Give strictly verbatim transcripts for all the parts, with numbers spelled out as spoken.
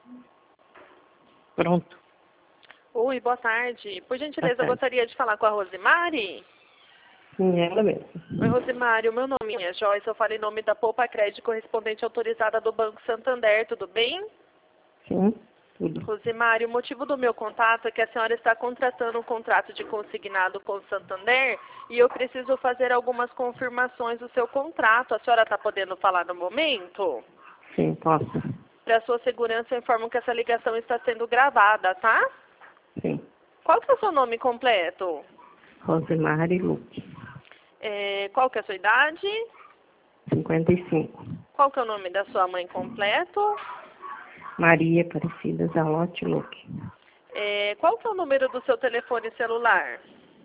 Pronto. Oi, boa tarde. Por gentileza, Boa eu tarde. gostaria de falar com a Rosemary. Sim, ela mesma. Oi, Rosemary, o meu nome é Joyce, eu falo em nome da Poupa Crédito, correspondente autorizada do Banco Santander, tudo bem? Sim, tudo. Rosemary, o motivo do meu contato é que a senhora está contratando um contrato de consignado com o Santander e eu preciso fazer algumas confirmações do seu contrato. A senhora está podendo falar no momento? Sim, posso. Para sua segurança, eu informo que essa ligação está sendo gravada, tá? Sim. Qual que é o seu nome completo? Rosemary Luque, É, qual que é a sua idade? cinquenta e cinco. Qual que é o nome da sua mãe completo? Maria Aparecida Zalotti Luque. É, qual que é o número do seu telefone celular?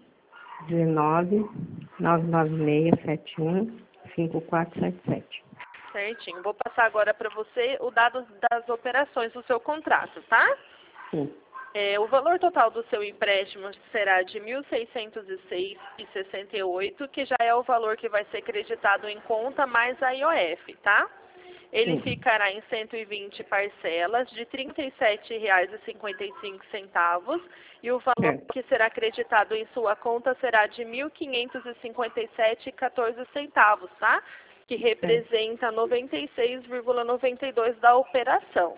dezenove, nove nove seis, sete um, cinco quatro sete sete. Certinho. Vou passar agora para você o dado das operações do seu contrato, tá? Sim. É, o valor total do seu empréstimo será de mil seiscentos e seis reais e sessenta e oito centavos, que já é o valor que vai ser creditado em conta mais a I O F, tá? Ele Sim. ficará em cento e vinte parcelas de trinta e sete reais e cinquenta e cinco centavos e o valor Certo. que será acreditado em sua conta será de mil quinhentos e cinquenta e sete reais e quatorze centavos, tá? Que representa noventa e seis vírgula noventa e dois da operação.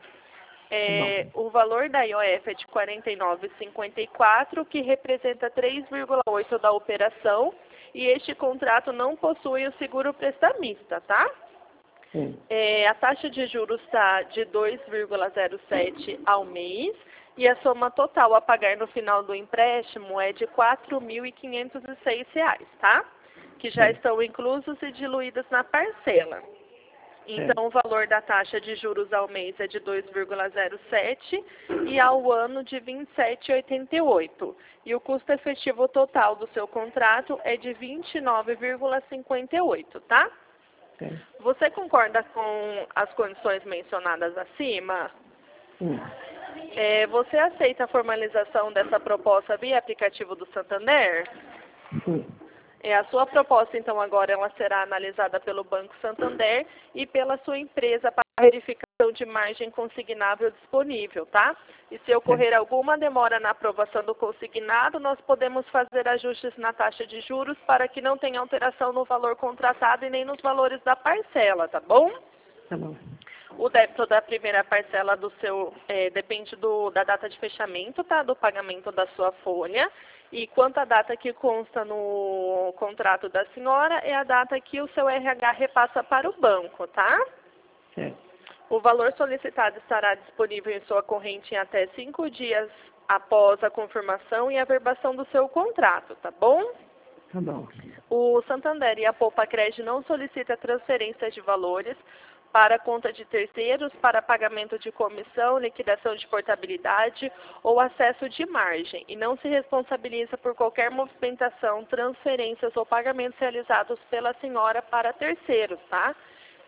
É, o valor da I O F é de quarenta e nove vírgula cinquenta e quatro, que representa três vírgula oito da operação, e este contrato não possui o seguro prestamista, tá? Sim. É, a taxa de juros está de dois vírgula zero sete ao mês e a soma total a pagar no final do empréstimo é de quatro mil e quinhentos e seis reais, tá? Que já Sim. estão inclusos e diluídos na parcela. Então, o valor da taxa de juros ao mês é de dois vírgula zero sete e ao ano de vinte e sete vírgula oitenta e oito. E o custo efetivo total do seu contrato é de vinte e nove vírgula cinquenta e oito, tá? Sim. Você concorda com as condições mencionadas acima? Sim. É, você aceita a formalização dessa proposta via aplicativo do Santander? Sim. É, a sua proposta, então, agora ela será analisada pelo Banco Santander e pela sua empresa para verificação de margem consignável disponível, tá? E se ocorrer alguma demora na aprovação do consignado, nós podemos fazer ajustes na taxa de juros para que não tenha alteração no valor contratado e nem nos valores da parcela, tá bom? Tá bom. O débito da primeira parcela do seu, é, depende do, da data de fechamento, tá? Do pagamento da sua folha. E quanto à data que consta no contrato da senhora, é a data que o seu R H repassa para o banco, tá? Certo. O valor solicitado estará disponível em sua corrente em até cinco dias após a confirmação e averbação do seu contrato, tá bom? Tá bom. O Santander e a Poupa Crédito não solicita transferências de valores para conta de terceiros, para pagamento de comissão, liquidação de portabilidade ou acesso de margem, e não se responsabiliza por qualquer movimentação, transferências ou pagamentos realizados pela senhora para terceiros, tá?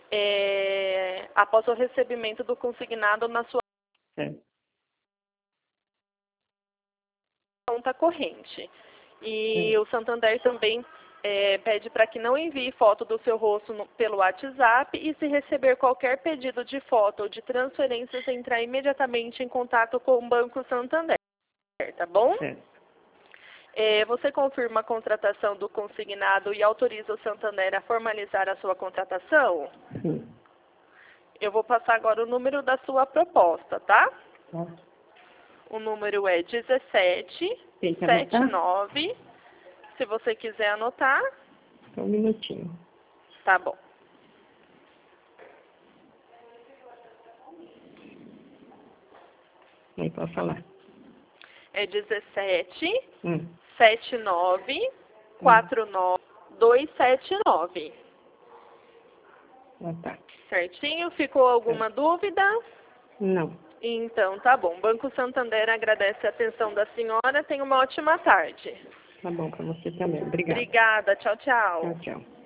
É, após o recebimento do consignado na sua Certo. conta corrente. E Certo. o Santander também é, pede para que não envie foto do seu rosto no, pelo WhatsApp e se receber qualquer pedido de foto ou de transferências, entrar imediatamente em contato com o Banco Santander, tá bom? Certo. É, você confirma a contratação do consignado e autoriza o Santander a formalizar a sua contratação? Sim. Eu vou passar agora o número da sua proposta, tá? Tá. O número é dezessete Tem que setenta e anotar? nove. Se você quiser anotar, Só um minutinho. tá bom. Aí pode falar. É dezessete Hum. setenta e nove quarenta e nove duzentos e setenta e nove. Ah, tá. Certinho? Ficou alguma dúvida? Não. Então, tá bom. Banco Santander agradece a atenção da senhora. Tenha uma ótima tarde. Tá bom pra você também. Obrigada. Obrigada. Tchau, tchau. Tchau, tchau.